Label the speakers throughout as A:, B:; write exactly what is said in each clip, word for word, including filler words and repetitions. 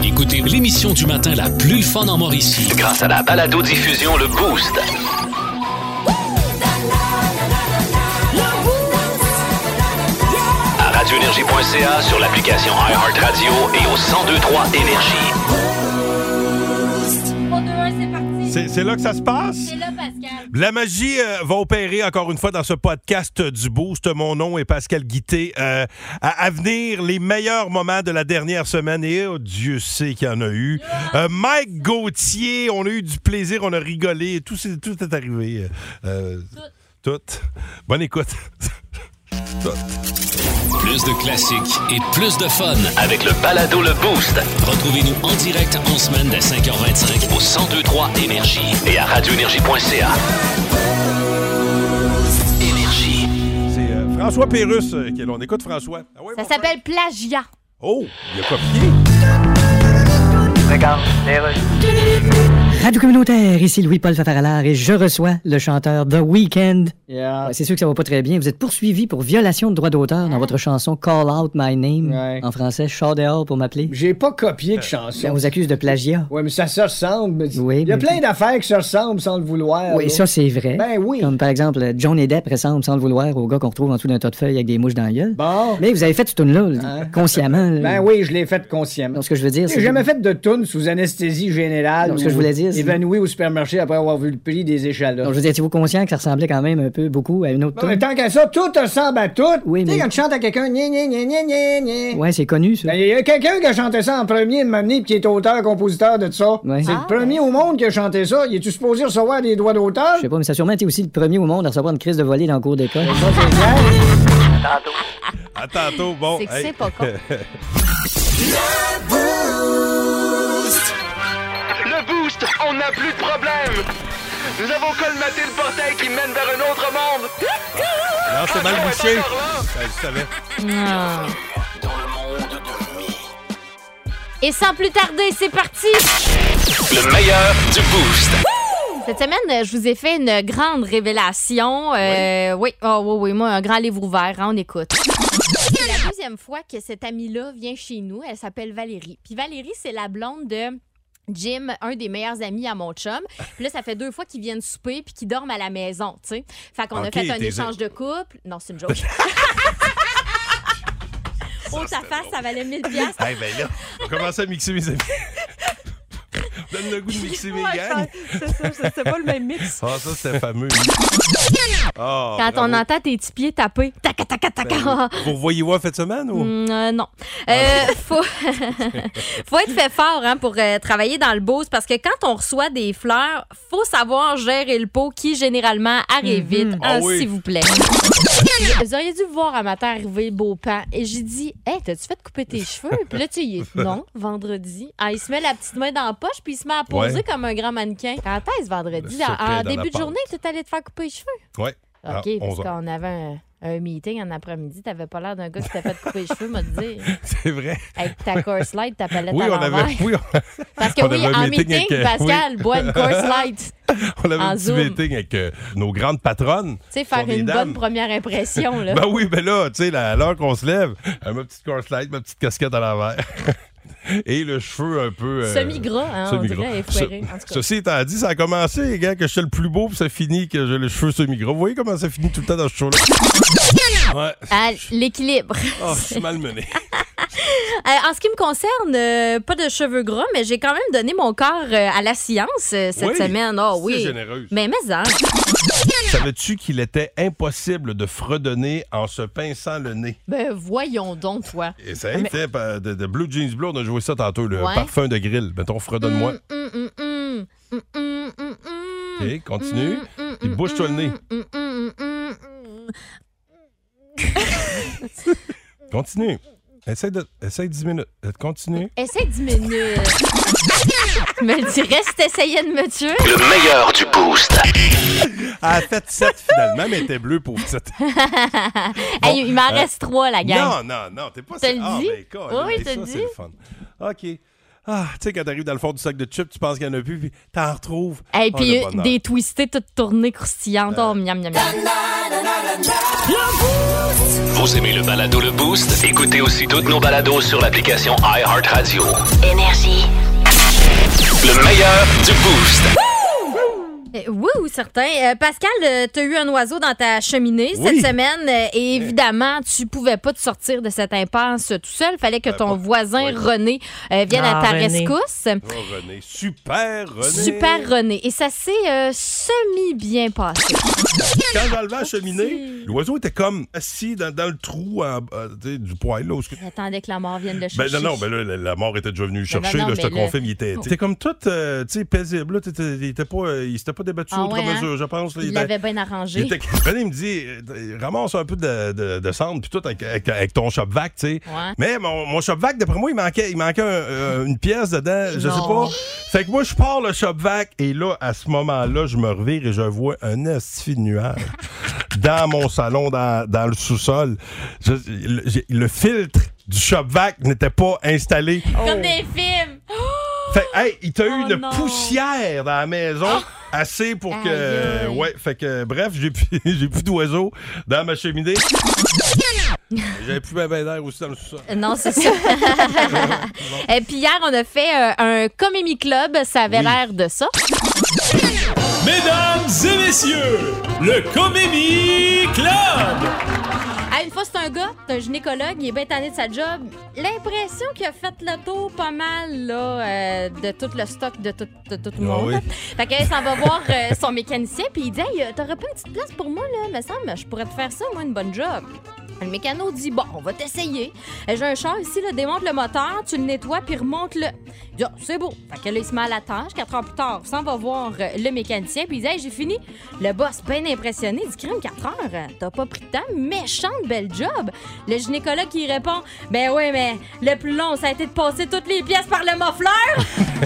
A: Écoutez l'émission du matin la plus fun en Mauricie grâce à la balado-diffusion Le Boost. À radio énergie point c a, sur l'application iHeartRadio et au cent deux trois Énergie.
B: C'est, c'est là que ça se passe?
C: C'est là, Pascal.
B: La magie euh, va opérer encore une fois dans ce podcast du Boost. Mon nom est Pascal Guitté. Euh, à, à venir, les meilleurs moments de la dernière semaine. Et oh, Dieu sait qu'il y en a eu. Euh, Mike Gauthier, on a eu du plaisir, on a rigolé. Tout, c'est, tout est arrivé. Euh, tout. tout. Bonne écoute. tout.
A: Plus de classiques et plus de fun avec le balado Le Boost. Retrouvez-nous en direct en semaine dès cinq heures vingt-cinq au cent deux trois Énergie et à radio énergie point c a. Énergie.
B: C'est euh, François Pérusse euh, qui est là. On écoute François. Ah ouais,
C: Ça
B: mon
C: s'appelle plagiat.
B: Oh, il a copié.
D: Regarde, les
E: Radio communautaire, ici Louis-Paul Fafaralard et je reçois le chanteur The Weeknd.
D: Yeah.
E: Ouais, c'est sûr que ça va pas très bien. Vous êtes poursuivi pour violation de droit d'auteur dans votre chanson Call Out My Name.
D: Ouais.
E: En français, Char dehors pour m'appeler.
D: J'ai pas copié de
E: On
D: chanson.
E: vous accuse de plagiat.
D: Ouais, mais ça se ressemble.
E: Oui,
D: Il y a
E: mais-
D: plein d'affaires qui se ressemblent sans le vouloir.
E: Oui,
D: là.
E: ça c'est vrai.
D: Ben oui.
E: Comme par exemple, Johnny Depp ressemble sans le vouloir au gars qu'on retrouve en dessous d'un tas de feuilles avec des mouches dans la gueule.
D: Bon.
E: Mais vous avez fait ce tune-là,
D: Hein?
E: consciemment. là.
D: Ben oui, je l'ai fait consciemment.
E: Donc, ce que je veux dire, c'est.
D: J'ai jamais fait de tune sous anesthésie générale.
E: Non, ce que
D: ou
E: je voulais dire, c'est-
D: évanoui au supermarché après avoir vu le prix des échalotes.
E: Donc, je veux dire, êtes-vous conscient que ça ressemblait quand même un peu beaucoup à une autre
D: Bon, mais
E: tune?
D: tant qu'à ça, tout ressemble à tout.
E: Oui,
D: Tu sais,
E: mais-
D: quand tu chantes à quelqu'un, gna gna gna gna gna gna.
E: Ouais, c'est connu, ça.
D: Ben, il y a quelqu'un qui a chanté ça en premier de m'amener pis qui est auteur-compositeur de ça.
E: Ouais.
D: C'est
E: Ah,
D: le premier au monde qui a chanté ça. Il est-tu supposé recevoir des droits d'auteur?
E: Je sais pas, mais ça a sûrement été aussi le premier au monde à recevoir une crise de volée dans le cours d'école.
D: Ça, c'est clair.
B: À tantôt. Bon.
C: C'est que
B: hey.
C: c'est pas con.
F: Le Boost, on n'a plus de problème. Nous avons colmaté le portail qui mène vers un autre monde.
B: Non, c'est mal bouché. Ben, je savais.
C: Non. Et sans plus tarder, c'est parti!
A: Le meilleur du Boost.
C: Cette semaine, je vous ai fait une grande révélation. Euh, oui, oh, oui, oui, moi, un grand livre ouvert, hein, on écoute. C'est la deuxième fois que cette amie-là vient chez nous. Elle s'appelle Valérie. Puis Valérie, c'est la blonde de Jim, un des meilleurs amis à mon chum. Puis là, ça fait deux fois qu'ils viennent souper puis qu'ils dorment à la maison, tu sais. Fait qu'on
B: Ok,
C: a fait un
B: t'es-
C: échange de couple. Non, c'est une joke. Oh, ta face, ça valait mille piastres.
B: Hey, ben là, on commence à mixer mes amis. Donne le goût de mixer mes gangs.
C: C'est ça, c'est pas le même mix.
B: Ah, ça, c'était fameux. Ah,
C: Quand
B: bravo.
C: on entend tes petits pieds taper, taca, taca, taca.
B: Vous revoyez voir cette semaine ou?
C: Mm, euh, non. Euh, faut... faut être fait fort hein, pour euh, travailler dans le boost parce que quand on reçoit des fleurs, faut savoir gérer le pot qui généralement arrive vite.
B: Ah
C: Hein,
B: oui.
C: S'il vous plaît. Vous auriez dû voir un matin arriver le beau pan. Et j'ai dit, hey, t'as-tu fait couper tes cheveux? Puis là, tu sais, il est non, vendredi. Ah, il se met la petite main dans la poche puis il se met à poser
B: Ouais.
C: comme un grand mannequin. Quand est-ce vendredi?
B: Le secret
C: En, en
B: dans la
C: début de
B: pente.
C: journée, tu allé te faire couper les cheveux?
B: Ouais. Ah,
C: OK, parce
B: onze heures.
C: qu'on avait un, un meeting en après-midi. T'avais pas l'air d'un gars qui t'a fait couper les cheveux, m'a dit.
B: C'est vrai.
C: Avec ta course light, ta palette
B: Oui,
C: à
B: on
C: l'envers.
B: avait. Oui, on,
C: Parce que
B: on
C: oui,
B: avait un
C: en
B: meeting
C: meeting,
B: avec, euh,
C: Pascal boit une course light.
B: on avait
C: en
B: un petit
C: Zoom.
B: meeting avec euh, nos grandes patronnes.
C: Tu sais,
B: qui sont
C: faire
B: des
C: une
B: dames.
C: bonne première impression, là.
B: Ben oui, ben là, tu sais, là, à l'heure qu'on se lève, euh, ma petite course light, ma petite casquette à l'envers. Et le cheveu un peu. euh,
C: Semi-gras, hein, on
B: semi-gras.
C: dirait, effoiré, en tout cas.
B: Ceci étant dit, ça a commencé, gars, que je suis le plus beau, puis ça finit que j'ai le cheveu semi-gras. Vous voyez comment ça finit tout le temps dans ce show-là? Ouais.
C: À l'équilibre.
B: Oh, je suis malmené.
C: Euh, en ce qui me concerne, euh, pas de cheveux gras, mais j'ai quand même donné mon corps euh, à la science euh, cette
B: Oui,
C: semaine. Oh oui.
B: c'est généreuse.
C: Mais mais hein.
B: Savais-tu qu'il était impossible de fredonner en se pinçant le nez?
C: Ben voyons donc, toi.
B: Et ça a
C: Mais-
B: été euh, de, de Blue Jeans Blue, on a joué ça tantôt, le
C: Ouais.
B: parfum de grill. Mettons, fredonne-moi.
C: Mm, mm, mm, mm, mm, mm, mm.
B: OK, continue.
C: Mm, mm,
B: Puis bouge-toi le nez.
C: mm, mm, mm, mm.
B: Continue. Essaye, de, essaye dix minutes. Continue.
C: Essaye dix minutes. Tu me le dirais si t'essayais de me tuer.
A: Le meilleur du Boost.
B: Elle a fait sept finalement, mais elle était bleue pour sept.
C: Hey, il m'en
B: euh,
C: reste trois, la gang.
B: Non, non, non, t'es pas
C: Te le
B: Ah,
C: dis?
B: ben, Colin,
C: Oui,
B: mais
C: te
B: ça,
C: le
B: c'est
C: dis.
B: le fun. OK. Ah, tu sais, quand t'arrives dans le fond du sac de chips, tu penses qu'il y en a plus, puis t'en retrouves.
C: Et
B: Ah,
C: puis
B: le bonheur.
C: des twistés toutes tournées croustillantes. Oh, miam, miam, miam.
A: Vous aimez le balado Le Boost? Écoutez aussi toutes nos balados sur l'application iHeartRadio.
G: Énergie.
A: Le meilleur du Boost.
C: Euh, oui, oui, certain. Euh, Pascal, euh, tu as eu un oiseau dans ta cheminée
B: Oui.
C: cette semaine euh, et évidemment, tu pouvais pas te sortir de cette impasse tout seul. Il fallait que ton
B: pas-
C: voisin
B: oui.
C: René euh, vienne
H: Ah,
C: à ta
H: René.
C: rescousse.
B: Oh, René. Super, René.
C: Super René. Et ça s'est euh, semi-bien passé.
B: Quand j'enlevais la cheminée, l'oiseau était comme assis dans, dans le trou en- euh, tu sais, du poêle. Là, où ce que-
C: J'attendais que la mort vienne le
B: Ben
C: chercher.
B: non, non, ben là, la, la mort était déjà venue le
C: Ben
B: chercher.
C: non,
B: là,
C: non,
B: je te
C: mais là-
B: confirme, il était, il était comme tout euh, tu sais, paisible. Là, t'étais- il était pas, euh, il s'était pas débattu
C: Ah
B: outre
C: ouais, hein?
B: mesure, je pense. Là,
C: Il
B: était-
C: l'avait bien arrangé.
B: il était- René me dit, euh, ramasse un peu de, de, de cendre puis tout avec, avec, avec ton shop vac, tu sais.
C: Ouais.
B: Mais mon, mon shop vac, d'après moi, il manquait, il manquait un- euh, une pièce dedans, je sais
C: Non.
B: pas. Fait que moi, je pars le shop vac et là, à ce moment-là, je me revire et je vois un esti de nuage dans mon salon, dans, dans le sous-sol. Je- le, j'ai- le filtre du shop vac n'était pas installé.
C: Comme des films.
B: Fait hey, il t'a eu
C: Oh
B: une
C: non.
B: poussière dans la maison, assez pour que.
C: Aïe, aïe.
B: Ouais, fait que, bref, j'ai plus, j'ai plus d'oiseaux dans ma cheminée. J'avais plus ben ben d'air aussi dans le sous-sol.
C: Euh, Non, c'est ça. Et puis hier, on a fait euh, un Comémie Club. Ça avait
B: Oui.
C: l'air de ça.
I: Mesdames et messieurs, le Comémie Club!
C: Ah, une fois, c'est un gars, c'est un gynécologue, il est bien tanné de sa job. L'impression qu'il a fait le tour pas mal là, euh, de tout le stock de tout, de tout le
B: Ah
C: monde.
B: oui.
C: Fait qu'il s'en va voir euh, son mécanicien, puis il dit « Hey, t'aurais pas une petite place pour moi, là? Me semble, je pourrais te faire ça, moi, une bonne job. » Le mécano dit « Bon, on va t'essayer. J'ai un char ici, là, démonte le moteur, tu le nettoies, puis remonte-le. » Il dit oh, « C'est beau. » Fait que là, il se met à la tâche. Quatre heures plus tard, il s'en va voir euh, le mécanicien, puis il dit « Hey, j'ai fini. » Le boss, bien impressionné, il dit « Crime, quatre heures, hein, t'as pas pris de temps. Méchante belle job. » Le gynécologue qui répond « Ben oui, mais le plus long, ça a été de passer toutes les pièces par le muffleur. »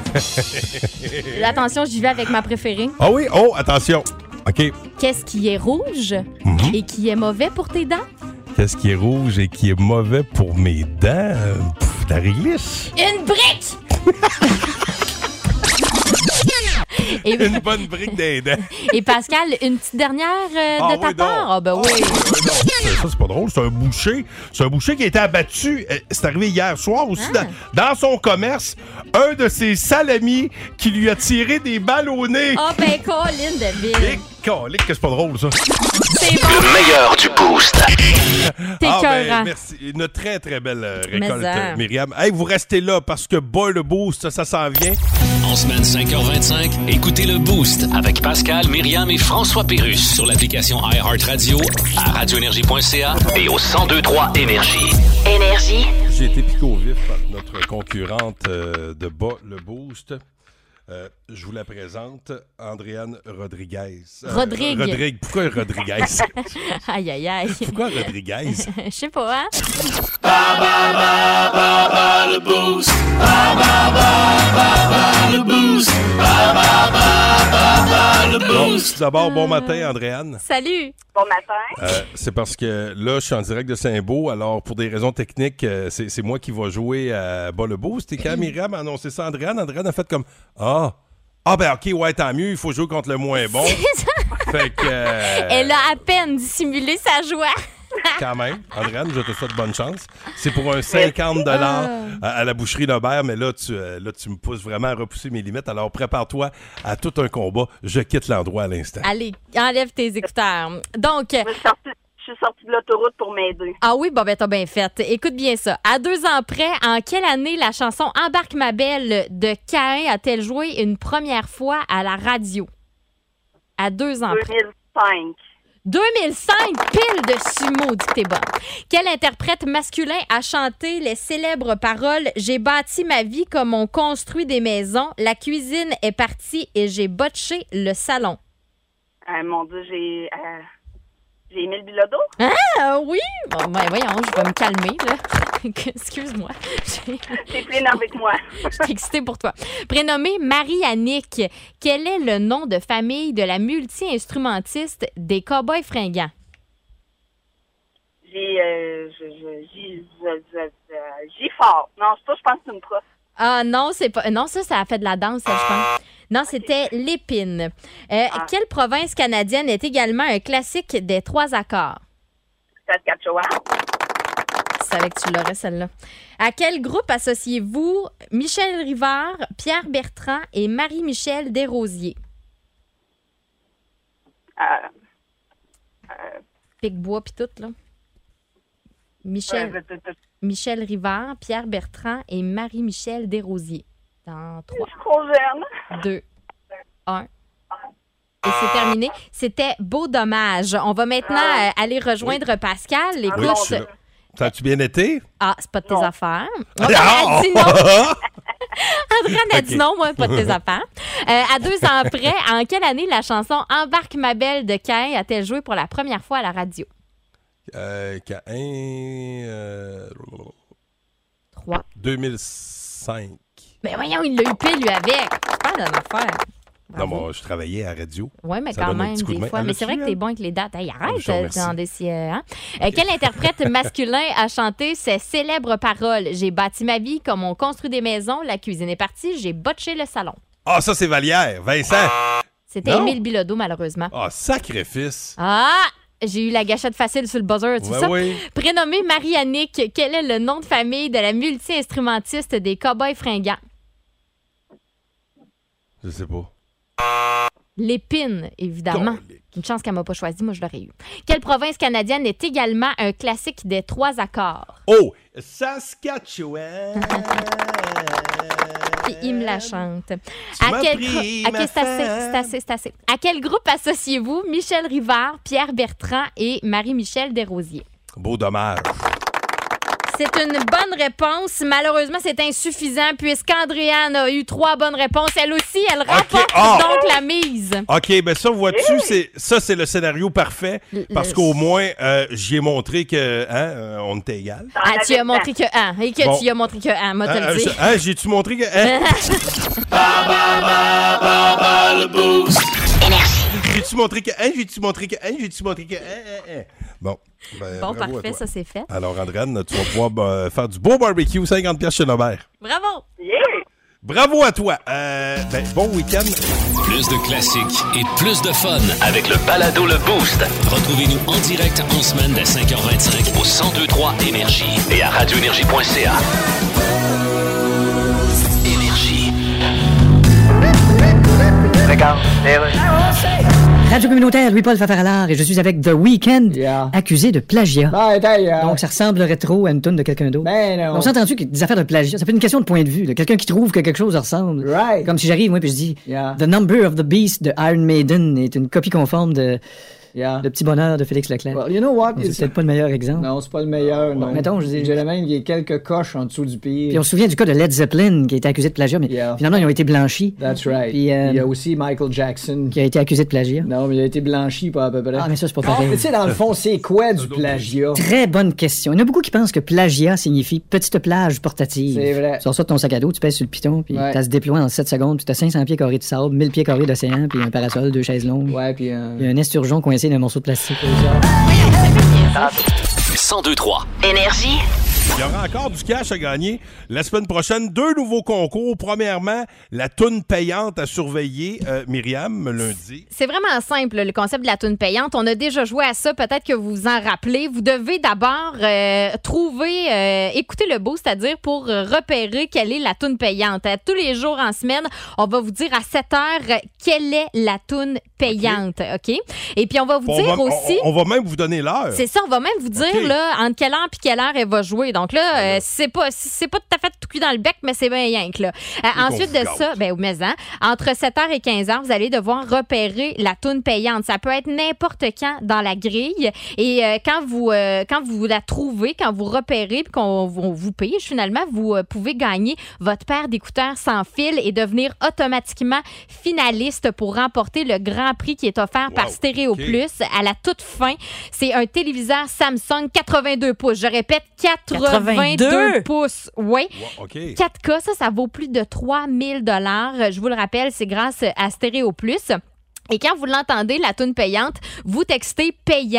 C: Attention, j'y vais avec ma préférée.
B: Ah oui, oh, attention. OK.
C: Qu'est-ce qui est rouge
B: Mhm.
C: et qui est mauvais pour tes dents?
B: Qu'est-ce qui est rouge et qui est mauvais pour mes dents? Euh, Pff, la réglisse.
C: Une brique! et,
B: Une bonne brique des dents.
C: et Pascal, une petite dernière euh,
B: Ah
C: de ta
B: oui,
C: part?
B: non.
C: Ah ben
B: Ah
C: oui.
B: oui, oui, non. Ça, c'est pas drôle. C'est un boucher. C'est un boucher qui a été abattu. euh, C'est arrivé hier soir aussi
C: Ah.
B: dans, dans son commerce. Un de ses salamis qui lui a tiré des balles au nez.
C: Ah ben Colin de
B: Et
C: ville.
B: calique que c'est pas drôle, ça.
C: C'est bon,
A: Le meilleur du Boost.
C: t'es
B: Ah, ben,
C: écœurant.
B: merci. Une très, très belle euh,
C: Mais
B: récolte,
C: ça.
B: euh, Myriam. Hey, vous restez là parce que boy, le boost, ça, ça s'en vient.
A: En semaine cinq heures vingt-cinq, écoutez le Boost avec Pascal, Myriam et François Pérusse sur l'application iHeartRadio, à radioénergie point c a et au cent deux trois Énergie.
G: Énergie.
B: J'ai été piqué au vif par notre concurrente euh, de bas, le boost. Euh, je vous la présente, Andréane Rodriguez. Euh,
C: Rodrigue.
B: Rodrigue. Pourquoi Rodriguez?
C: Aïe aïe aïe.
B: Pourquoi Rodriguez?
C: Je sais pas, hein?
I: Le Boost! Ba, ba, ba, ba, ba, le Boost! Ba, ba, ba, ba, ba, le
B: Bon,
I: Boost!
B: d'abord, bon matin, Andréane.
C: Salut!
J: Bon matin.
B: Euh, c'est parce que là, je suis en direct de Saint-Beau, alors pour des raisons techniques, euh, c'est, c'est moi qui vais jouer à bas le boost. Et quand Myriam a annoncé ça à Andréane, Andréane a fait comme Ah, ah ben ok, ouais, tant mieux, il faut jouer contre le moins bon. Fait que. euh,
C: Elle a à peine dissimulé sa joie.
B: Quand même, Andréane, je te souhaite bonne chance. C'est pour un cinquante dollars à, à la boucherie Lebert, mais là tu, euh, là, tu me pousses vraiment à repousser mes limites. Alors prépare-toi à tout un combat. Je quitte l'endroit à l'instant.
C: Allez, enlève tes écouteurs. Donc,
J: Je suis sortie, je suis sortie de l'autoroute pour m'aider.
C: ah oui, bon ben t'as bien fait. Écoute bien ça. À deux ans près, en quelle année la chanson Embarque ma belle de Caïn a-t-elle joué une première fois à la radio? À deux ans près.
J: deux mille cinq.
C: deux mille cinq, pile de sumo, dit que t'es bonne. Quel interprète masculin a chanté les célèbres paroles « J'ai bâti ma vie comme on construit des maisons, la cuisine est partie et j'ai botché le salon
J: Euh, mon Dieu, j'ai... Euh, j'ai Émile Bilodeau. ».
C: Ah oui? Bon, ben voyons, je vais me calmer, là. Excuse-moi. J'ai-
J: T'es pleine avec moi.
C: Je suis excitée pour toi. Prénommée Marie-Annick, quel est le nom de famille de la multi-instrumentiste des Cowboys fringants?
J: J'ai... Euh, je, je, j'ai... je- je- je- j'ai fort. Non, c'est pas, je pense que c'est une prof.
C: Ah non, c'est pas. Non, ça, ça a fait de la danse, elle, je pense. Non, c'était l'épine. Euh,
J: Ah.
C: Quelle province canadienne est également un classique des trois accords?
J: Saskatchewan.
C: Je savais que tu l'aurais, celle-là. À quel groupe associez-vous Michel Rivard, Pierre Bertrand et Marie-Michel Desrosiers?
J: Euh, euh,
C: Pic-bois pis tout, là. Michel,
J: euh, je
C: Michel Rivard, Pierre Bertrand et Marie-Michel Desrosiers. Dans trois,
J: suis trop jeune.
C: deux, un. Et c'est terminé. C'était Beau Dommage. On va maintenant euh, aller rejoindre Pascal.
B: Oui,
C: Écoute.
B: je suis là. Ça a-tu bien été?
C: Ah, c'est pas de tes
J: Non.
C: affaires.
B: Ah!
C: Elle a dit non. Andréane a dit
B: Ok.
C: non, moi, pas de tes affaires. Euh, à deux ans près, en quelle année la chanson Embarque ma belle de Cain a-t-elle joué pour la première fois à la radio?
B: Euh, Caïn, euh,
C: Trois.
B: deux mille cinq.
C: Mais voyons, il l'a eu pile, lui, avec. C'est pas d'une affaire.
B: Non, moi, je travaillais à la radio.
C: Oui, mais
B: Ça
C: quand
B: donne un
C: même,
B: petit coup de
C: des
B: main.
C: fois.
B: Elle
C: Mais c'est
B: l'a-tu,
C: vrai que t'es
B: elle?
C: bon avec les dates. Hey,
B: Ah, je te
C: arrête
B: remercie.
C: dans des... Hein? Euh, quel interprète masculin a chanté ces célèbres paroles? J'ai bâti ma vie comme on construit des maisons, la cuisine est partie, j'ai botché le salon.
B: Ah, ça, c'est Vallière. Vincent.
C: C'était
B: Non.
C: Émile Bilodeau, malheureusement.
B: Ah, sacrifice.
C: Ah! J'ai eu la gâchette facile sur le buzzer, tu sais
B: Ouais,
C: ça?
B: oui.
C: Prénommée Marie-Annick, quel est le nom de famille de la multi-instrumentiste des Cowboys fringants?
B: Je sais pas.
C: L'épine, évidemment.
B: Colique.
C: Une chance qu'elle m'a pas choisi, moi je l'aurais eu. Quelle province canadienne est également un classique des trois accords?
B: Oh, Saskatchewan.
C: Puis il me la chante.
B: Tu m'as
C: quel
B: pris,
C: groupe-
B: ma
C: OK, c'est assez,
B: femme.
C: c'est assez, c'est assez. À quel groupe associez-vous Michel Rivard, Pierre Bertrand et Marie-Michel Desrosiers?
B: Beau dommage.
C: C'est une bonne réponse. Malheureusement, c'est insuffisant puisqu'Andréane a eu trois bonnes réponses. Elle aussi, elle remporte
B: Ah!
C: donc la mise.
B: OK, ben ça, vois-tu, c'est, ça, c'est le scénario parfait parce
C: Le-
B: qu'au moins, euh, j'y ai montré que, hein, euh, on était égal.
C: Ah, tu as montré que un. Et que
B: Bon.
C: tu as montré que un, moi te
B: Hein,
C: le
B: hein,
C: dire.
B: je- hein, j'ai-tu montré que... hein?
I: Le boost.
B: J'ai-tu montré que... Hein, j'ai-tu montré que... Hein, j'ai-tu montré que... Hein, hein, hein. Bon. Ben,
C: Bon,
B: bravo à
C: parfait,
B: toi.
C: ça c'est fait.
B: Alors, Andréane, tu vas pouvoir bah, faire du beau barbecue, cinquante pièces chez Nobert.
C: Bravo!
J: Yeah!
B: Bravo à toi. Euh, ben, bon week-end.
A: Plus de classiques et plus de fun avec le balado Le Boost. Retrouvez-nous en direct en semaine dès cinq heures vingt-cinq au cent deux point trois Énergie et à radio énergie point c a. Énergie.
E: Radio communautaire Louis-Paul Fafaralard et je suis avec The Weeknd,
D: Yeah.
E: accusé de plagiat.
D: Ben, taille, euh,
E: Donc ça ressemblerait trop à une toune de quelqu'un d'autre.
D: Ben non.
E: On s'entend-tu que des affaires de plagiat, ça peut être une question de point de vue. là. Quelqu'un qui trouve que quelque chose ressemble.
D: Right.
E: Comme si j'arrive, moi, puis je dis
D: Yeah.
E: The Number of the Beast de Iron Maiden est une copie conforme de
D: Yeah.
E: Le Petit Bonheur de Félix Leclerc.
D: Well, you know what?
E: Donc, c'est
D: It's-
E: peut-être pas le meilleur exemple.
D: Non, c'est pas le meilleur, non.
E: mettons, je dis-
D: Je dirais même qu'il y a quelques coches en dessous du pire.
E: Puis on se souvient du cas de Led Zeppelin qui a été accusé de plagiat, mais
D: Yeah.
E: finalement ils ont été blanchis.
D: That's right.
E: Puis, euh,
D: Il y a aussi Michael Jackson.
E: Qui a été accusé de plagiat.
D: Non, mais il a été blanchi pas à peu près.
E: Ah, mais ça, c'est pas
D: Ah,
E: pareil.
D: mais tu sais, dans le fond, c'est quoi du plagiat?
E: Très bonne question. Il y en a beaucoup qui pensent que plagiat signifie petite plage portative.
D: C'est vrai.
E: Tu sors ça de ton sac à dos, tu pèses sur le piton, puis
D: Ouais.
E: t'as se déploie en sept secondes, puis t'as cinq cents pieds carrés de sable, mille pieds carrés d'océan, puis un parasol, deux chaises longues.
D: Ouais, puis... euh,
E: Puis un esturgeon coincé dans un morceau de plastique.
A: cent deux point trois.
G: Énergie.
B: Il y aura encore du cash à gagner. La semaine prochaine, deux nouveaux concours. Premièrement, la toune payante à surveiller. Euh, Myriam me l'a dit.
C: C'est vraiment simple, le concept de la toune payante. On a déjà joué à ça, peut-être que vous vous en rappelez. Vous devez d'abord euh, trouver, euh, écouter le beau, c'est-à-dire pour euh, repérer quelle est la toune payante. À tous les jours en semaine, on va vous dire à sept heures quelle est la toune payante, OK? Et puis, on va vous
B: On
C: dire
B: va,
C: aussi...
B: on, on va même vous donner l'heure.
C: C'est ça, on va même vous dire
B: OK.
C: là, entre quelle heure puis quelle heure elle va jouer. Donc là, euh, c'est pas c'est pas tout à fait tout cuit dans le bec, mais c'est bien rien que là. Euh,
B: qu'on
C: ensuite
B: vous
C: de
B: gâte.
C: ça, ben mais hein, entre sept heures et quinze heures, vous allez devoir repérer la toune payante. Ça peut être n'importe quand dans la grille. Et euh, quand vous euh, quand vous la trouvez, quand vous repérez puis qu'on on vous paye, finalement, vous euh, pouvez gagner votre paire d'écouteurs sans fil et devenir automatiquement finaliste pour remporter le grand prix qui est offert par
B: Wow.
C: Stéréo
B: OK.
C: Plus. À la toute fin, c'est un téléviseur Samsung quatre-vingt-deux pouces. Je répète, quatre-vingt-deux
G: quatre-vingt-deux
C: pouces. Oui.
B: Wow, OK.
C: quatre K, ça, ça vaut plus de trois mille dollars. Je vous le rappelle, c'est grâce à Stéréo Plus. Et quand vous l'entendez, la toune payante, vous textez payant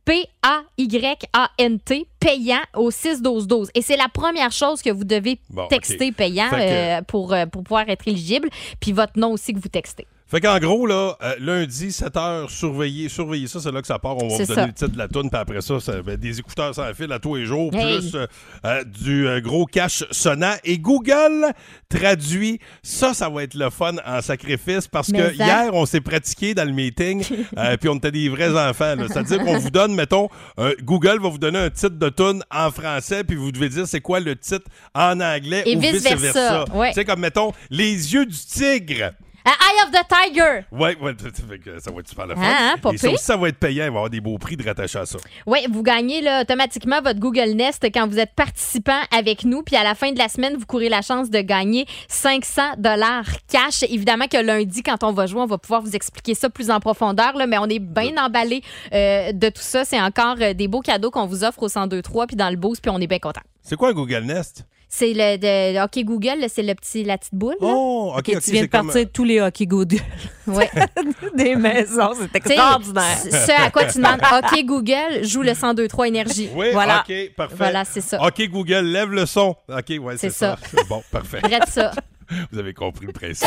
C: P A Y A N T, payant au six douze douze. Et c'est la première chose que vous devez
B: bon,
C: texter
B: okay.
C: payant
B: que...
C: euh, pour, euh, pour pouvoir être éligible. Puis votre nom aussi que vous textez.
B: Fait qu'en gros, là, euh, lundi, sept heures, surveillez, surveillez ça, c'est là que ça part. On va
C: c'est
B: vous donner
C: ça.
B: le titre de la toune, puis après ça, ça ben, des écouteurs sans fil à tous les jours,
C: hey.
B: plus euh, euh, du euh, gros cash sonnant. Et Google traduit, ça, ça va être le fun en sacrifice, parce
C: Mais
B: que
C: ça...
B: hier, on s'est pratiqué dans le meeting, euh, puis on était des vrais enfants. Là. C'est-à-dire qu'on vous donne, mettons, euh, Google va vous donner un titre de toune en français, puis vous devez dire c'est quoi le titre en anglais
C: Et
B: ou
C: vice-versa.
B: vice-versa.
C: Ouais.
B: Tu sais, comme, mettons, les yeux du tigre.
C: Uh, Eye of the Tiger.
B: Oui, ouais, ça va être super le fun.
C: Ah, hein,
B: Et ça aussi, ça va être payant. Il va y avoir des beaux prix de rattacher à ça.
C: Oui, vous gagnez là, automatiquement votre Google Nest quand vous êtes participant avec nous. Puis à la fin de la semaine, vous courez la chance de gagner cinq cents dollars cash. Évidemment que lundi, quand on va jouer, on va pouvoir vous expliquer ça plus en profondeur. Là, mais on est bien emballé euh, de tout ça. C'est encore euh, des beaux cadeaux qu'on vous offre au cent deux trois puis dans le Boost. Puis on est bien content.
B: C'est quoi un Google Nest?
C: C'est le de, OK Google, là, c'est le petit, la petite boule. Là.
B: Oh, OK,
G: okay,
B: OK.
G: Tu viens de partir
B: comme...
G: de tous les hockey Google.
C: Ouais.
G: Des maisons, c'est extraordinaire.
C: Ce à quoi tu demandes OK Google, joue le cent deux trois Énergie.
B: Oui,
G: voilà.
B: OK, parfait.
C: Voilà, c'est ça.
B: OK Google, lève le son. OK, ouais, c'est,
C: c'est ça.
B: ça. Bon, parfait.
C: Bref, ça.
B: Vous avez compris le principe.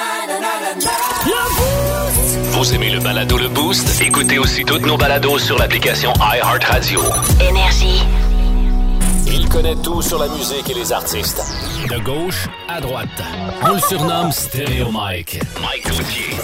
A: Vous aimez le balado Le Boost? Écoutez aussi toutes nos balados sur l'application iHeartRadio.
H: Énergie.
A: Il connaît tout sur la musique et les artistes. De gauche à droite. On le surnomme Stéréo Mike. Mike Gauthier.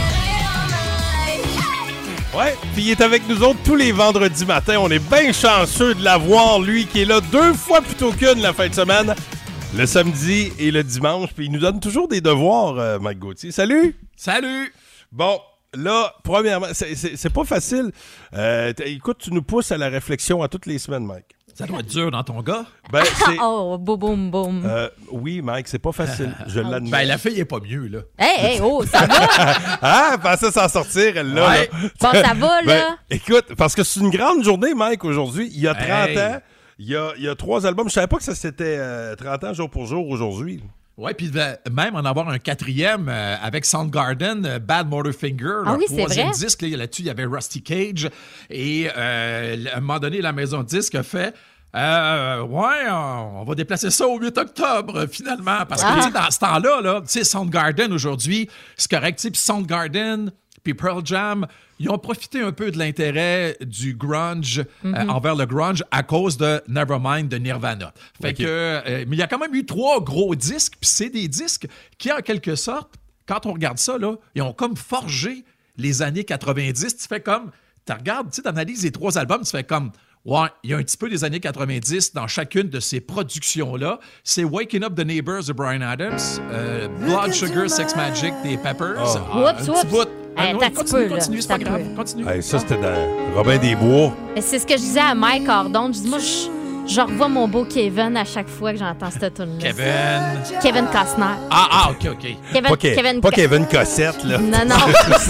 B: Ouais, puis il est avec nous autres tous les vendredis matins. On est bien chanceux de l'avoir, lui, qui est là deux fois plutôt qu'une la fin de semaine. Le samedi et le dimanche. Puis il nous donne toujours des devoirs, euh, Mike Gauthier. Salut!
K: Salut!
B: Bon, là, premièrement, c'est, c'est, c'est pas facile. Euh, écoute, tu nous pousses à la réflexion à toutes les semaines, Mike.
K: Ça doit être dur dans ton gars.
B: Ben, c'est...
C: oh, boum, boum, boum.
B: Euh, oui, Mike, c'est pas facile. Je l'admets.
K: Ben, la fille est pas mieux, là.
C: Hey, hey, oh, ça va?
B: Ah, elle pensait s'en sortir, elle, là.
K: Ouais.
B: là.
C: Bon, ça va, là?
B: Ben, écoute, parce que c'est une grande journée, Mike, aujourd'hui. Il y a trente
K: Hey.
B: ans, il y a, il y a trois albums. Je savais pas que ça c'était euh, trente ans jour pour jour aujourd'hui.
K: Ouais, puis ben, même en avoir un quatrième euh, avec Soundgarden, euh, Bad Motorfinger,
C: Ah
K: leur
C: oui, c'est
K: troisième
C: vrai?
K: disque. Là, là-dessus, il y avait Rusty Cage. Et euh, à un moment donné, la maison de disque a fait... Euh, ouais, on, on va déplacer ça au huit octobre, finalement. Parce que,
C: Ah.
K: tu sais, dans ce temps-là, là, tu sais, Soundgarden, aujourd'hui, c'est correct. Tu sais, puis Soundgarden, puis Pearl Jam, ils ont profité un peu de l'intérêt du grunge
C: Mm-hmm.
K: euh, envers le grunge à cause de Nevermind de Nirvana. Fait
B: Ok.
K: que, euh, mais il y a quand même eu trois gros disques, puis c'est des disques qui, en quelque sorte, quand on regarde ça, là, ils ont comme forgé les années quatre-vingt-dix. Tu fais comme, tu regardes, tu analyses les trois albums, tu fais comme... Ouais, il y a un petit peu des années quatre-vingt-dix dans chacune de ces productions-là. C'est Waking Up the Neighbors de Bryan Adams, euh, Blood Sugar Sex Magic des Peppers.
B: Oh.
K: Ah,
C: Oups,
K: un petit
C: oups.
K: bout. Ah,
C: Hey,
K: non,
C: t'as un petit
K: continue,
C: peu, là.
K: continue, c'est pas
C: T'as
K: grave.
C: peu.
K: Continue.
B: Hey, ça, c'était dans Robin des Bois.
C: Mais c'est ce que je disais à Mike Ordon. Je dis, moi, je, je revois mon beau Kevin à chaque fois que j'entends cette tune-là.
K: Kevin.
C: Kevin Costner.
K: Ah, ah, OK, OK.
C: Kevin,
B: Pas, Ke-
C: Kevin
B: pas Kevin Cossette, là.
C: Non, non.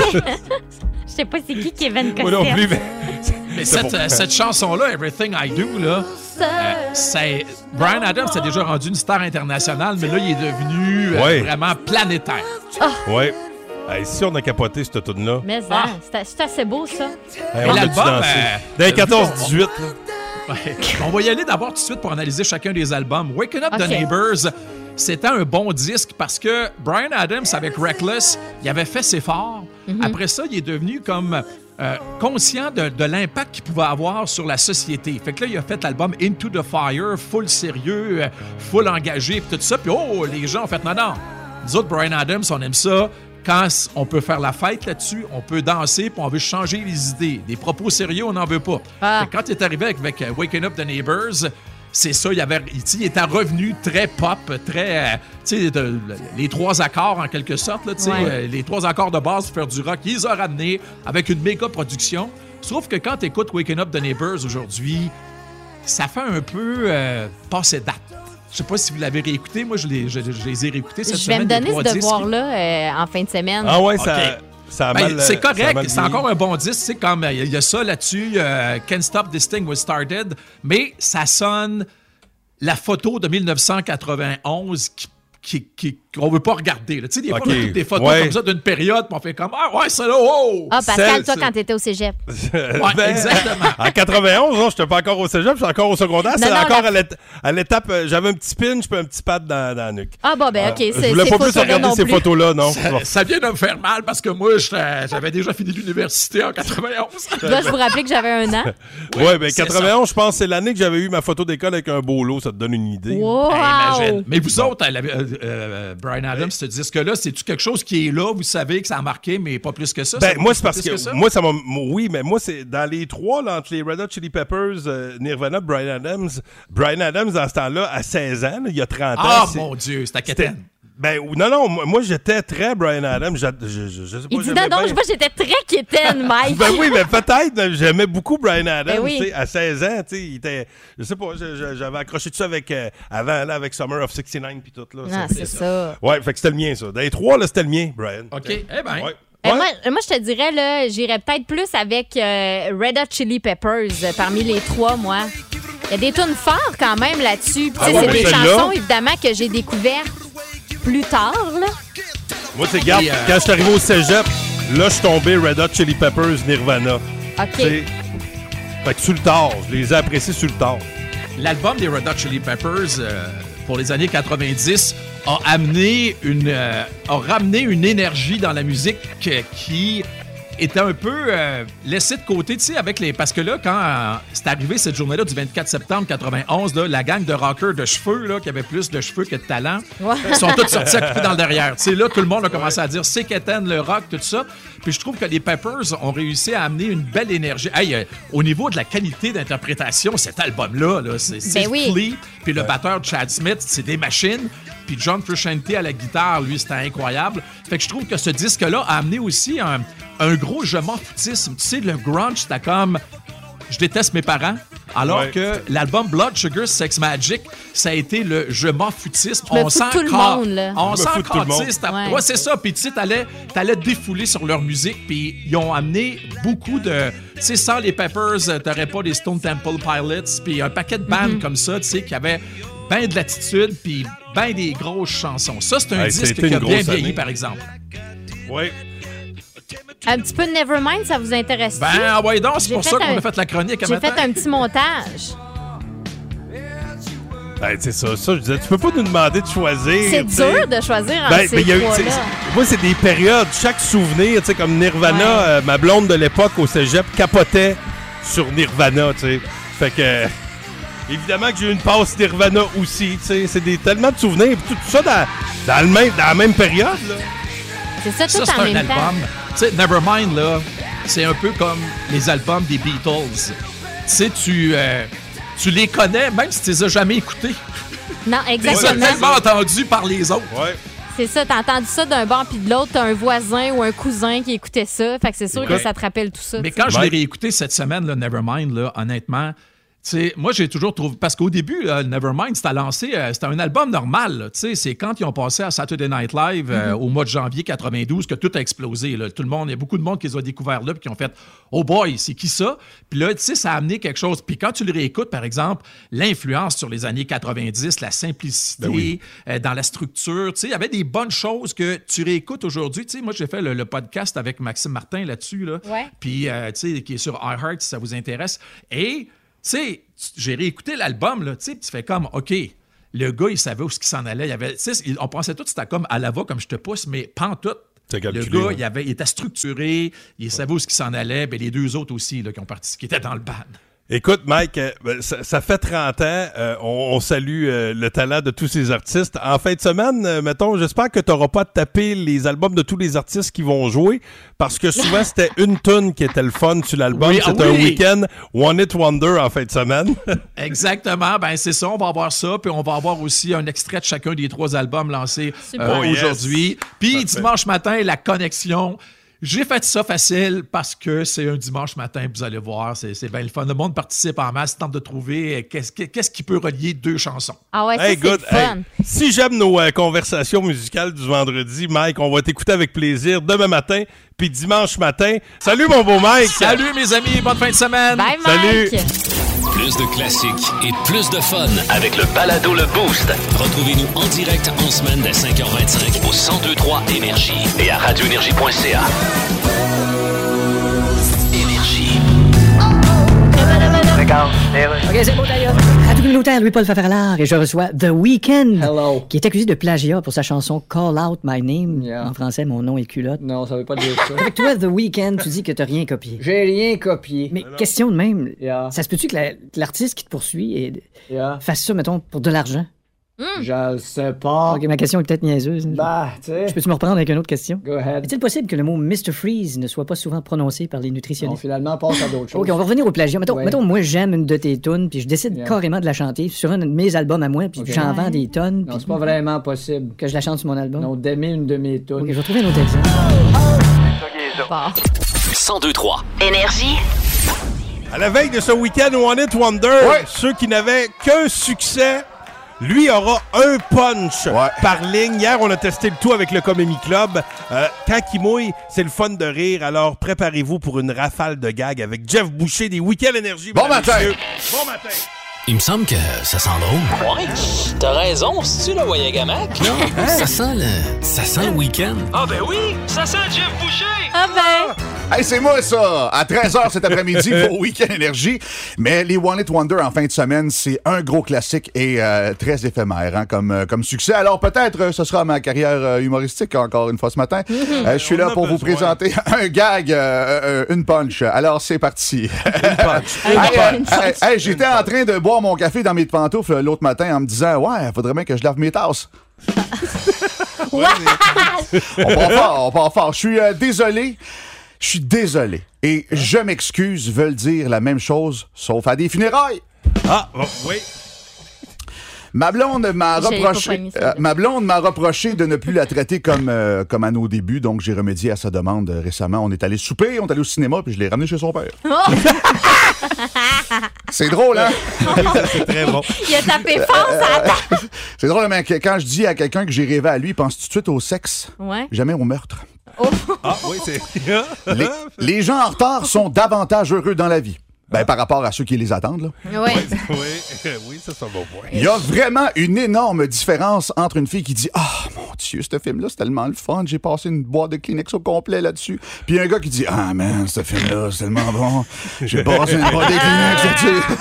C: Je sais pas c'est qui Kevin Costner.
B: Moi non plus, mais...
K: Mais
B: C'est
K: cette,
B: pour-
K: euh, cette chanson-là, Everything I Do, là, euh, c'est... Bryan Adams s'est déjà rendu une star internationale, mais là, il est devenu euh,
B: Ouais.
K: vraiment planétaire.
B: Ouais. Hey, si on a capoté cette tune-là,
C: Mais
K: Ah.
C: hein, c'est c'est assez beau, ça.
B: hey, on a dû
K: l'album,
B: danser.
K: euh,
B: Dans les
K: euh,
B: quatorze
K: on-
B: dix-huit, là.
K: Ouais. On va y aller d'abord tout de suite pour analyser chacun des albums. Waking Up
C: Ok.
K: the Neighbors, c'était un bon disque parce que Bryan Adams, avec Reckless, il avait fait ses forts. Après ça, il est devenu comme euh, conscient de, de l'impact qu'il pouvait avoir sur la société. Fait que là, il a fait l'album Into the Fire, full sérieux, euh, full engagé, puis tout ça. Puis oh, les gens ont fait non, non. Nous autres, Bryan Adams, on aime ça. Quand on peut faire la fête là-dessus, on peut danser, puis on veut changer les idées. Des propos sérieux, on n'en veut pas.
C: Ah.
K: Fait que quand il est arrivé avec, avec euh, Waking Up the Neighbors, c'est ça, il, avait, il, il était revenu très pop, très... euh, tu sais, de- les trois accords, en quelque sorte, là, tu sais,
C: Ouais.
K: euh, les trois accords de base pour faire du rock, ils ont ramené avec une méga production. Sauf que quand tu écoutes Waking Up the Neighbors aujourd'hui, ça fait un peu euh, passer date. Je sais pas si vous l'avez réécouté. Moi, je les, je, je les ai réécoutés cette
C: Je vais me
K: semaine. les
C: donner
K: trois
C: ce
K: disques.
C: devoir-là euh, en fin de semaine.
B: Ah ouais, ça,
K: Ok.
B: ça a
K: Ben,
B: mal...
K: c'est
B: ça a
K: correct,
B: mal
K: c'est
B: vieilli.
K: encore un bon disque. C'est comme il y a ça là-dessus, euh, Can't Stop This Thing Was Started, mais ça sonne la photo de dix-neuf cent quatre-vingt-onze qui, qui, qui, qu'on veut pas regarder. Tu sais, des fois,
B: okay.
K: on a toutes des photos ouais. comme ça d'une période, puis on fait comme ah ouais, c'est là, oh!
C: Ah, Pascal, Celle, toi, c'est... quand t'étais au cégep.
K: ouais, ben, exactement.
B: En quatre-vingt-onze, non, j'étais pas encore au cégep, j'étais encore au secondaire. Non, c'est non, encore la... à, l'éta- à l'étape, euh, j'avais un petit pinch puis un petit pad dans, dans la nuque.
C: Ah bon, ben ok.
B: Euh,
C: c'est,
B: je voulais pas plus regarder ces photos-là, non.
K: Ça, ça vient de me faire mal parce que moi, j'avais déjà fini l'université en quatre-vingt-onze.
C: Dois-je vous rappeler que j'avais un an?
B: Oui, ouais, ben quatre-vingt-onze, je pense, c'est l'année que j'avais eu ma photo d'école avec un bolo. Ça te donne une idée.
C: Wow.
K: Hey, imagine. Mais vous autres, euh, euh, Bryan Adams, ce disque-là, c'est-tu quelque chose qui est là? Vous savez que ça a marqué, mais pas plus que ça?
B: Ben,
K: ça
B: moi, c'est parce que,
K: que ça?
B: moi, ça m'a. Oui, mais moi, c'est dans les trois, là, entre les Red Hot Chili Peppers, euh, Nirvana, Bryan Adams. Bryan Adams, dans ce temps-là, à seize ans, là, il y a trente ans.
K: Ah, mon Dieu, c'était à Quétaine.
B: Ben, non, non, moi, j'étais très Bryan Adams. Je, je, je, je sais pas,
C: il dit non, non, moi, j'étais très quétaine, Mike.
B: Ben oui, mais peut-être, j'aimais beaucoup Bryan Adams. Ben oui. À seize ans, tu sais, il était. Je sais pas, j'avais accroché tout ça avec, euh, avant, là, avec Summer of soixante-neuf puis tout, là.
C: Ah, c'est, c'est ça. ça.
B: Ouais, fait que c'était le mien, ça. Dans les trois, là, c'était le mien, Bryan.
K: OK, eh ben.
B: Ouais.
C: Ouais. Moi, moi, je te dirais, là, j'irais peut-être plus avec euh, Red Hot Chili Peppers euh, parmi les trois, moi. Il y a des tunes fortes quand même là-dessus. Ah ouais, c'est des chansons, évidemment, que j'ai découvertes plus tard, là.
B: Moi, c'est garde, euh... quand je suis arrivé au cégep, là, je suis tombé Red Hot Chili Peppers, Nirvana.
C: OK.
B: T'sais, fait que sur le tard, je les ai appréciés sur le tard.
K: L'album des Red Hot Chili Peppers, euh, pour les années quatre-vingt-dix, a amené une, euh, a ramené une énergie dans la musique que, qui était un peu euh, laissée de côté, tu sais, avec les... Parce que là, quand euh, c'est arrivé cette journée-là du vingt-quatre septembre quatre-vingt-onze, là, la gang de rockers de cheveux, là, qui avait plus de cheveux que de talent, ouais. ils sont tous sortis à couper dans le derrière. Tu sais, là, tout le monde a commencé à dire « c'est qu'éteindre le rock », tout ça. Puis je trouve que les Peppers ont réussi à amener une belle énergie. Hey, euh, au niveau de la qualité d'interprétation, cet album-là, là, c'est, c'est
C: ben oui.
K: Flea, puis le batteur Chad Smith, c'est des machines. Puis John Frusciante à la guitare, lui, c'était incroyable. Fait que je trouve que ce disque-là a amené aussi un, un gros je m'en foutisme. Tu sais, le grunge, c'était comme je déteste mes parents. Alors ouais. que l'album Blood Sugar Sex Magic, ça a été le je m'en foutisme.
C: Je me on sent tout le
K: car...
C: monde, là.
K: On sent encore,
C: ouais.
K: ouais, c'est ça. Puis tu sais, t'allais, t'allais défouler sur leur musique. Puis ils ont amené beaucoup de... Tu sais, sans les Peppers, t'aurais pas des Stone Temple Pilots. Puis un paquet de bandes mm-hmm. comme ça, tu sais, qui avaient ben de l'attitude, puis ben des grosses chansons. Ça, c'est un hey, disque qui a bien vieilli, année. Par exemple.
B: Oui.
C: Un petit peu de Nevermind, ça vous intéresse?
K: Ben, ah ouais, donc, c'est
C: j'ai
K: pour ça
C: un...
K: qu'on a fait la chronique à
C: J'ai
K: matin.
C: fait un petit montage.
B: Ben, c'est ça, ça, je disais, tu peux pas nous demander de choisir.
C: C'est dur de choisir en
B: ben,
C: ces
B: ben,
C: trois-là.
B: Moi, c'est des périodes. Chaque souvenir, tu sais, comme Nirvana, ouais. euh, ma blonde de l'époque au cégep capotait sur Nirvana, tu sais. Fait que... Euh, évidemment que j'ai eu une passe Nirvana aussi, tu sais. C'est des, tellement de souvenirs. Tout, tout ça dans, dans, le même, dans la même période, là.
C: C'est ça, tout
K: ça,
C: en
K: c'est
C: même
K: un
C: temps.
K: album. Tu sais, Nevermind, là, c'est un peu comme les albums des Beatles. Tu sais, tu, euh, tu les connais, même si tu les as jamais écoutés.
C: Non, exactement.
K: Tu les as tellement entendus par les autres.
B: Ouais.
C: C'est ça, t'as entendu ça d'un bord puis de l'autre, t'as un voisin ou un cousin qui écoutait ça. Fait que c'est sûr okay. que ça te rappelle tout ça.
K: Mais quand je l'ai réécouté cette semaine, là, Nevermind, là, honnêtement... T'sais, moi, j'ai toujours trouvé... Parce qu'au début, là, Nevermind, c'était lancé... Euh, c'était un album normal. C'est quand ils ont passé à Saturday Night Live euh, mm-hmm. au mois de janvier quatre-vingt-douze que tout a explosé. Là. Tout le monde... Il y a beaucoup de monde qui les a découverts là puis qui ont fait « Oh boy, c'est qui ça? » Puis là, tu sais, ça a amené quelque chose. Puis quand tu le réécoutes, par exemple, l'influence sur les années quatre-vingt-dix, la simplicité, ben oui. euh, dans la structure, tu sais, il y avait des bonnes choses que tu réécoutes aujourd'hui. Tu sais, moi, j'ai fait le, le podcast avec Maxime Martin là-dessus. Là,
C: ouais.
K: Puis, euh, tu sais, qui est sur iHeart, si ça vous intéresse. Et... Tu sais, j'ai réécouté l'album, là, tu sais, tu fais comme, OK, le gars, il savait où ce qu'il s'en allait. Il avait, on pensait tout que c'était comme à la va, comme je te pousse, mais pantoute. Le gars, il, avait, il était structuré, il savait où ce qu'il s'en allait. Ben, les deux autres aussi là, qui ont participé, qui étaient dans le band.
B: Écoute, Mike, euh, ça, ça fait trente ans. Euh, on, on salue euh, le talent de tous ces artistes. En fin de semaine, euh, mettons, j'espère que tu n'auras pas tapé les albums de tous les artistes qui vont jouer, parce que souvent, c'était une tune qui était le fun sur l'album.
K: Oui,
B: c'était
K: ah oui.
B: un week-end One Hit Wonder en fin de semaine.
K: Exactement. Ben c'est ça. On va avoir ça. Puis on va avoir aussi un extrait de chacun des trois albums lancés euh,
B: oh,
K: aujourd'hui.
B: Yes.
K: Puis dimanche matin, la connexion... J'ai fait ça facile parce que c'est un dimanche matin, vous allez voir, c'est, c'est bien le fun. Le monde participe en masse, tente de trouver qu'est-ce, qu'est-ce qui peut relier deux chansons.
C: Ah ouais, ça,
B: hey,
C: c'est
B: good.
C: le fun.
B: Hey, si j'aime nos euh, conversations musicales du vendredi, Mike, on va t'écouter avec plaisir demain matin, puis dimanche matin. Salut mon beau Mike!
K: Salut mes amis, bonne fin de semaine!
C: Bye Mike!
B: Salut!
A: Plus de classiques et plus de fun avec le balado Le Boost. Retrouvez-nous en direct en semaine dès cinq heures vingt-cinq au cent deux point trois Énergie et à radio énergie point c a. Énergie.
E: OK, c'est bon d'ailleurs. Radio communautaire, Louis-Paul Fafaralard, et je reçois The Weeknd,
D: Hello.
E: qui est accusé de plagiat pour sa chanson Call Out My Name.
D: Yeah.
E: En français, mon nom est culotte.
D: Non, ça veut pas dire ça.
E: Avec toi, The Weeknd, tu dis que t'as rien copié.
D: J'ai rien copié.
E: Mais question de même,
D: Yeah.
E: ça se peut-tu que la- que l'artiste qui te poursuit et
D: Yeah.
E: fasse ça, mettons, pour de l'argent?
D: Je le sais pas.
E: OK, ma question est peut-être niaiseuse.
D: Bah, tu sais.
E: Je peux-tu me reprendre avec une autre question?
D: Go ahead.
E: Est-il possible que le mot mister Freeze ne soit pas souvent prononcé par les
D: On
E: nutritionnistes?
D: finalement passe à d'autres choses.
E: OK, on va revenir au plagiat. Mettons,
D: Ouais.
E: mettons, moi, j'aime une de tes tunes, puis je décide
D: Yeah.
E: carrément de la chanter sur un de mes albums à moi, puis
D: Ok.
E: j'en vends des tonnes.
D: Non,
E: puis
D: c'est pas vraiment possible.
E: que je la chante sur mon album.
D: Non, d'aimer une de mes tunes.
E: OK, je vais trouver un autre exemple.
C: Bon.
A: cent deux point trois.
H: Énergie.
B: À la veille de ce week-end One Hit Wonder,
L: Ouais.
B: ceux qui n'avaient qu'un succès, lui aura un punch
L: Ouais.
B: par ligne. Hier, on a testé le tout avec le Comedy Club. Euh, quand il mouille, c'est le fun de rire. Alors, préparez-vous pour une rafale de gags avec Jeff Boucher des Week-ends Énergie.
L: Bon
B: mesdames et
L: matin.
B: messieurs. Bon matin!
A: Il me semble que ça sent drôle.
M: Ouais, t'as raison, c'est-tu le Wayagamac?
A: Non, ça sent le... ça sent le week-end.
M: Ah ben oui, ça sent Jeff Boucher!
C: Ah ben!
L: Hey, c'est moi, ça! À treize heures cet après-midi, vos Week-end Énergie. Mais les One Hit Wonder en fin de semaine, c'est un gros classique et euh, très éphémère hein, comme, euh, comme succès. Alors peut-être euh, ce sera ma carrière euh, humoristique encore une fois ce matin. Euh, je suis
B: On
L: là
B: a
L: pour vous
B: besoin.
L: présenter un gag, euh, euh, une punch. Alors c'est parti.
B: Une punch.
L: Hey, euh, hey, hey, j'étais en train de boire mon café dans mes pantoufles l'autre matin en me disant « Ouais, faudrait bien que je lave mes tasses. » On part fort, on part fort. Je suis euh, désolé. Je suis désolé. Et je m'excuse veulent dire la même chose, sauf à des funérailles.
B: Ah, oh, oui.
L: Ma blonde m'a
C: J'avais pas
L: reproché,
C: pogné ça,
L: euh,
C: là.
L: ma blonde m'a reproché de ne plus la traiter comme, euh, comme à nos débuts, donc j'ai remédié à sa demande euh, récemment. On est allé souper, on est allé au cinéma, puis je l'ai ramené chez son père. C'est drôle, hein?
B: C'est très bon.
C: Il a tapé fort, ça attend.
L: C'est drôle, mais que- quand je dis à quelqu'un que j'ai rêvé à lui, il pense tout de suite au sexe,
C: Ouais.
L: jamais au meurtre.
B: Ah, oui, c'est...
L: Les, les gens en retard sont davantage heureux dans la vie. Ben, par rapport à ceux qui les attendent, là.
C: Oui.
B: oui, oui, ça, c'est un bon point.
L: Il y a vraiment une énorme différence entre une fille qui dit « Ah, mon Dieu, ce film-là, c'est tellement le fun, j'ai passé une boîte de Kleenex au complet là-dessus. » Puis un gars qui dit « Ah, man, ce film-là, c'est tellement bon, j'ai passé une boîte de Kleenex là-dessus. »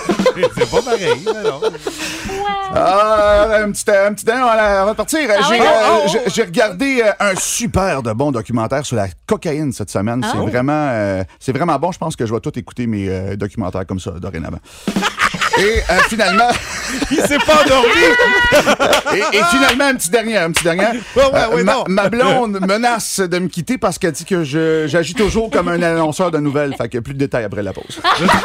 B: C'est pas pareil, mais non.
L: Ah, un petit, un petit dernier avant de partir.
C: Ah
L: j'ai,
C: oui,
L: euh,
C: oh, oh.
L: j'ai- j'ai regardé euh, un super de bon documentaire sur la cocaïne cette semaine.
C: Ah
L: c'est
C: oh.
L: vraiment, euh, c'est vraiment bon. Je pense que je vais tout écouter mes euh, documentaires comme ça dorénavant. Et euh, finalement,
B: Il s'est pas endormi!
L: et, et finalement, un petit dernier, un petit dernier.
B: Ouais, ouais, ouais,
L: ma,
B: non.
L: ma blonde menace de me quitter parce qu'elle dit que je, j'agis toujours comme un annonceur de nouvelles. Fait que plus de détails après la pause.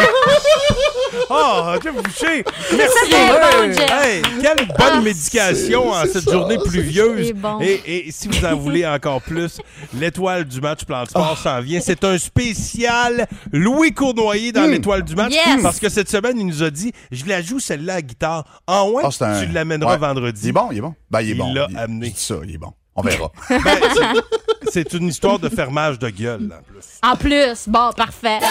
B: Oh, Jeff Boucher! Merci!
C: C'est bon, Jeff.
B: Hey, quelle bonne
C: Ah,
B: médication en cette journée pluvieuse.
C: C'est bon.
B: Et, et si vous en voulez encore plus, l'étoile du match Plan de Sport s'en vient. C'est un spécial Louis Cournoyer dans l'étoile du match.
C: Yes.
B: Parce que cette semaine, il nous a dit, je la joue celle-là à guitare. En ouais,
L: Ah, c'est un-
B: tu l'amèneras
L: ouais.
B: vendredi.
L: Il est bon, il est bon. Ben, il est
B: Il
L: bon.
B: l'a
L: Il-
B: amené.
L: je dis ça, il est bon. On verra.
B: Ben, c'est- c'est une histoire de fermage de gueule, en plus.
C: En plus, bon, parfait.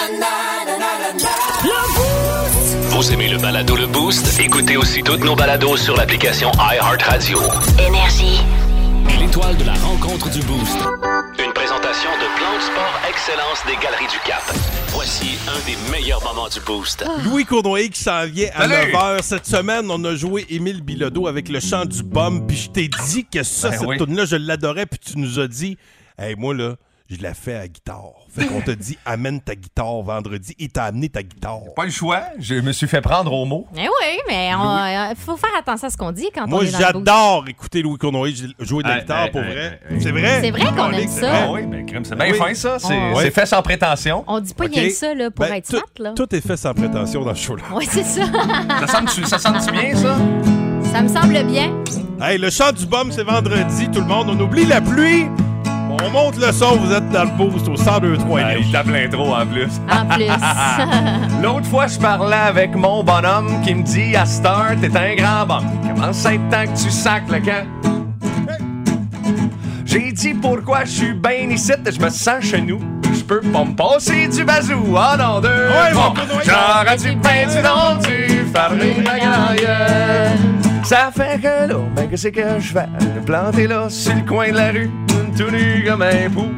A: Vous aimez le balado Le Boost? Écoutez aussi toutes nos balados sur l'application iHeartRadio.
H: Énergie.
A: L'étoile de la rencontre du Boost. Une présentation de Plan de Sport Excellence des Galeries du Cap. Voici un des meilleurs moments du Boost.
B: Louis Cournoyer qui s'en vient à
K: Salut!
B: neuf heures. Cette semaine, on a joué Émile Bilodeau avec le chant du bum. Puis je t'ai dit que ça,
K: Ben
B: cette
K: oui.
B: tune-là, je l'adorais. Puis tu nous as dit, hey, moi, là, je la fais à guitare. Fait qu'on t'a dit, amène ta guitare vendredi. Et t'as amené ta guitare.
N: Pas le choix, je me suis fait prendre au mot.
C: Eh oui, mais il faut faire attention à ce qu'on dit quand
B: Moi,
C: on est dans le
B: j'adore écouter Louis Cournoyer jouer de la
N: Hey,
B: guitare,
N: hey,
B: pour
N: hey,
B: vrai.
N: hey, hey.
B: C'est vrai?
C: C'est vrai qu'on aime
B: C'est
C: ça.
B: vrai.
N: Ah oui, ben crème, c'est bien
B: Oui.
N: fin ça. C'est
C: On-
N: c'est fait sans prétention.
C: On dit pas
B: OK.
C: rien que ça là, pour
B: Ben,
C: être
B: tout,
C: smart, là.
B: tout est fait sans prétention dans ce show-là.
C: Oui, c'est ça.
N: Ça sonne-tu ça sonne-tu bien, ça?
C: Ça me semble bien.
B: Hey, le chant du bum, c'est vendredi, tout le monde. On oublie la pluie. On monte le son, vous êtes dans le boost au cent deux trois
N: Ah, il tape l'intro en plus.
C: En plus.
N: L'autre fois, je parlais avec mon bonhomme qui me dit à Star, t'es un grand bonhomme. Comment ça être temps que tu sacs le camp? J'ai dit pourquoi je suis bien ici, je me sens chez nous. Je peux pas me passer du bazou. Ah non, deux,
I: Ouais,
N: trois.
I: bon, bon, bon,
N: J'aurais dû peindre du nom, du fermer ma gueule. Ça fait que là, ben qu'est-ce que je fais? Me planter là, sur le coin de la rue, tout nu comme un pou.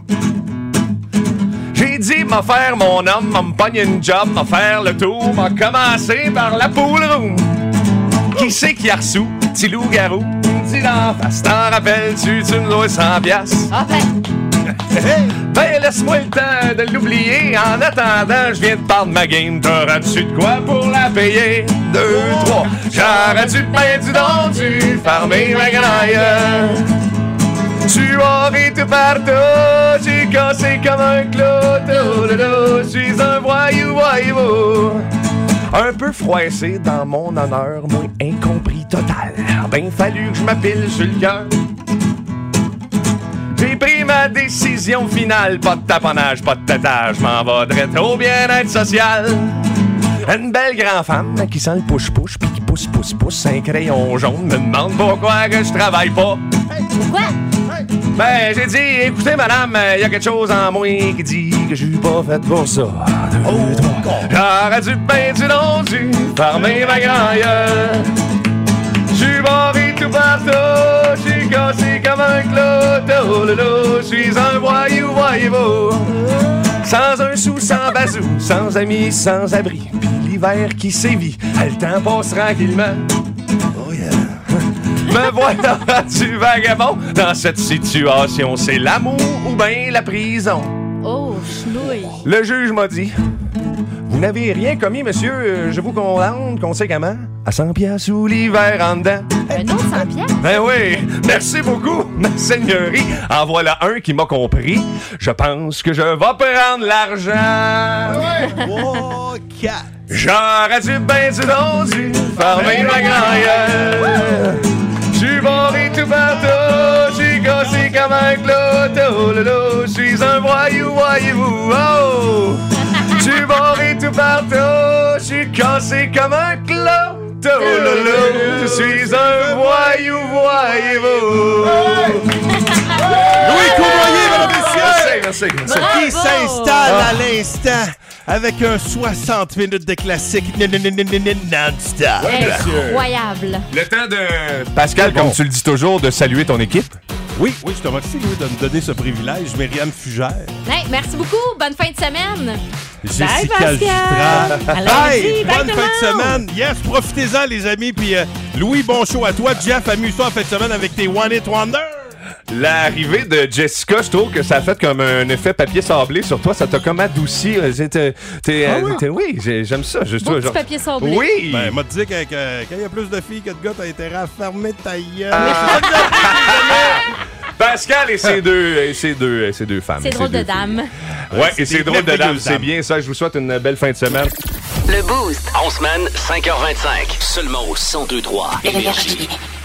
N: J'ai dit m'a faire mon homme, m'a me pogner une job, m'a faire le tour, m'a commencé par la pool room. Qui c'est qui a reçu? Petit loup-garou, dis d'en face, t'en rappelles-tu, tu me dois cent piastres?
C: Ah ben!
N: Ben laisse-moi le temps de l'oublier. En attendant, je viens de parler de ma game. T'auras-tu de quoi pour la payer? Deux, trois. J'aurais dû peindre du don, du farmer ma grand-gueule. Tu aurais tout partout, j'ai cassé comme un clou. Je suis un voyou, voyou. Un peu froissé dans mon honneur, moi incompris total. Ben fallu que je m'appelle sur le cœur. J'ai pris ma décision finale, pas de taponnage, pas de tatage, m'en va direct au bien-être social. Une belle grande femme qui sent le push-push puis qui pousse, pousse, pousse un crayon jaune me demande pourquoi que je travaille pas.
C: Pourquoi?
N: Ben, j'ai dit, écoutez, madame, il y a quelque chose en moi qui dit que je suis pas fait pour ça. Deux, trois. J'aurais dû peindre du nom, du farmer ma grand-gueule. J'suis barré tout partout, j'suis cassé comme un clou. J'suis un voyou, voyou. Sans un sou, sans bazou, sans amis, sans abri. Pis l'hiver qui sévit, le temps passe tranquillement. Oh yeah. Me voilà du vagabond. Dans cette situation, c'est l'amour ou bien la prison.
C: Oh, chnouille.
N: Le juge m'a dit, vous n'avez rien commis, monsieur, je vous condamne conséquemment à cent piastres sous l'hiver en dedans.
C: Un autre cent piastres?
N: Ben oui, merci beaucoup, ma seigneurie. En voilà un qui m'a compris. Je pense que je vais prendre l'argent.
B: Ouais. Trois, quatre.
N: J'aurais dû ben du don, du farmer ma grand-gueule. J'suis barré tout partout, j'suis cassé comme un clou. J'suis un voyou, voyou, oh. J'suis barré tout partout, j'suis cassé comme un clou. Je suis un voyou, voyou.
B: Louis Cournoyer, mesdames et messieurs!
N: Merci, merci, merci.
B: Qui s'installe à l'instant avec un soixante minutes de classique non-stop.
C: Incroyable.
N: Le temps de... Pascal, comme tu le dis toujours, de saluer ton équipe.
B: Oui, oui, je te remercie, Louis, de me donner ce privilège. Myriam Fugère.
C: Hey, merci beaucoup. Bonne fin de semaine.
B: Jessica Jutra.
C: Hey,
B: bonne fin de semaine. Yes, profitez-en, les amis. Puis euh, Louis, bon show à toi. Jeff, amuse-toi en fin de semaine avec tes One Hit Wonder.
N: L'arrivée de Jessica, je trouve que ça a fait comme un effet papier sablé sur toi. Ça t'a comme adouci. T'es, t'es,
B: Ah oui?
N: t'es, oui, j'ai- j'aime ça. Je
C: Beau
N: trouve,
C: petit
N: genre-
C: papier sablé.
N: Oui!
B: Ben, m'a dit que, que- quand il y a plus de filles que de gars, t'as intérêt à fermer ta gueule.
N: Ah. Pascal et ses deux, et ses deux, et ses deux femmes.
C: C'est
N: et
C: drôle
N: ses
C: de
N: deux
C: dame.
N: filles. Ouais, et
B: C'est
N: c'est drôle de dame.
B: merveilleuses
N: C'est
B: dames.
N: bien ça. Je vous souhaite une belle fin de semaine.
A: Le Boost. En semaine, cinq heures vingt-cinq. Seulement au cent deux trois Énergie.